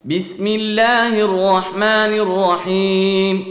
بسم الله الرحمن الرحيم.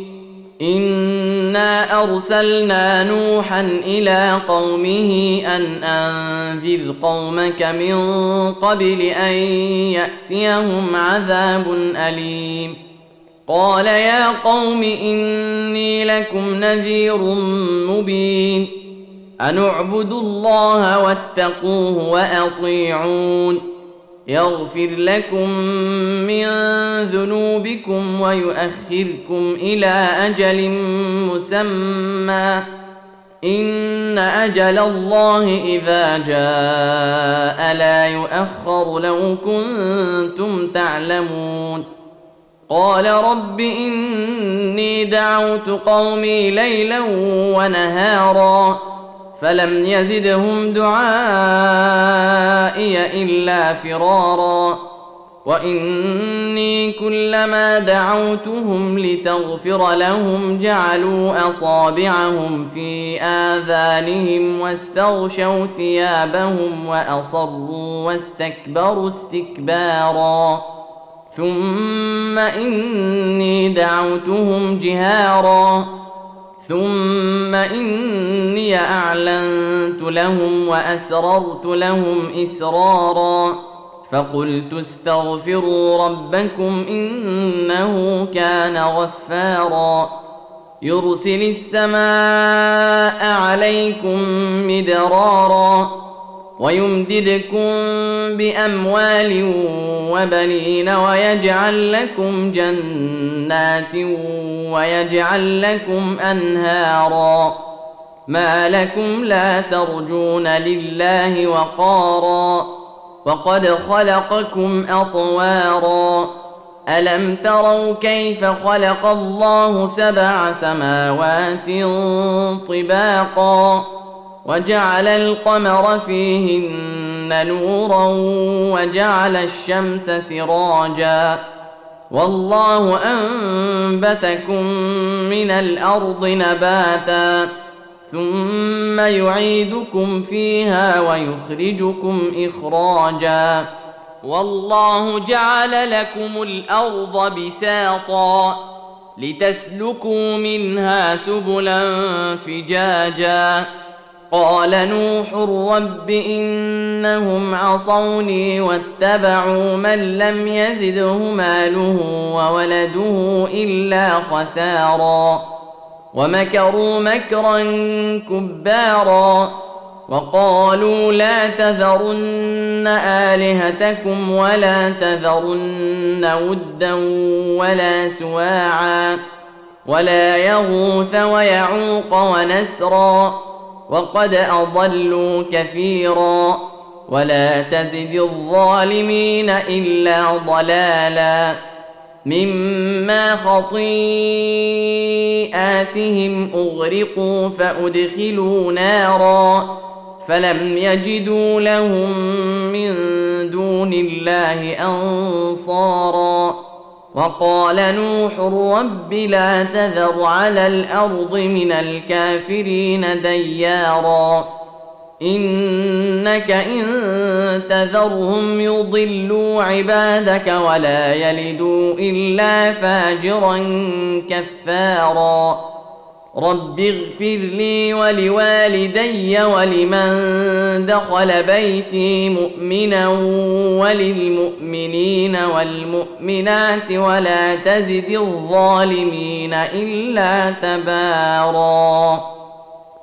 إنا أرسلنا نوحا إلى قومه أن أنذر قومك من قبل أن يأتيهم عذاب أليم. قال يا قوم إني لكم نذير مبين. أن اعبدوا الله واتقوه وأطيعون يغفر لكم من ذنوبكم ويؤخركم إلى أجل مسمى إن أجل الله إذا جاء لا يؤخر لو كنتم تعلمون. قال رب إني دعوت قومي ليلا ونهارا فلم يزدهم دعائي إلا فرارا وإني كلما دعوتهم لتغفر لهم جعلوا أصابعهم في آذانهم واستغشوا ثيابهم وأصروا واستكبروا استكبارا ثم إني دعوتهم جهارا ثم إني أعلنت لهم وأسررت لهم إسرارا فقلت استغفروا ربكم إنه كان غفارا يرسل السماء عليكم مدرارا ويمددكم بأموال وبنين ويجعل لكم جنات ويجعل لكم أنهارا ما لكم لا ترجون لله وقارا وقد خلقكم أطوارا ألم تروا كيف خلق الله 7 سماوات طباقا وجعل القمر فيهن نورا وجعل الشمس سراجا والله أنبتكم من الأرض نباتا ثم يعيدكم فيها ويخرجكم إخراجا والله جعل لكم الأرض بساطا لتسلكوا منها سبلا فجاجا قال نوح رب إنهم عصوني واتبعوا من لم يزده ماله وولده إلا خسارا ومكروا مكرا كبارا وقالوا لا تذرن آلهتكم ولا تذرن ودا ولا سواعا ولا يغوث ويعوق ونسرا وقد أضلوا كثيرا ولا تزد الظالمين إلا ضلالا مما خطيئاتهم أغرقوا فأدخلوا نارا فلم يجدوا لهم من دون الله أنصارا وقال نوح رب لا تذر على الأرض من الكافرين ديارا إنك إن تذرهم يضلوا عبادك ولا يلدوا إلا فاجرا كفارا رب اغفر لي ولوالدي ولمن دخل بيتي مؤمنا وللمؤمنين والمؤمنات ولا تزد الظالمين إلا تبارا.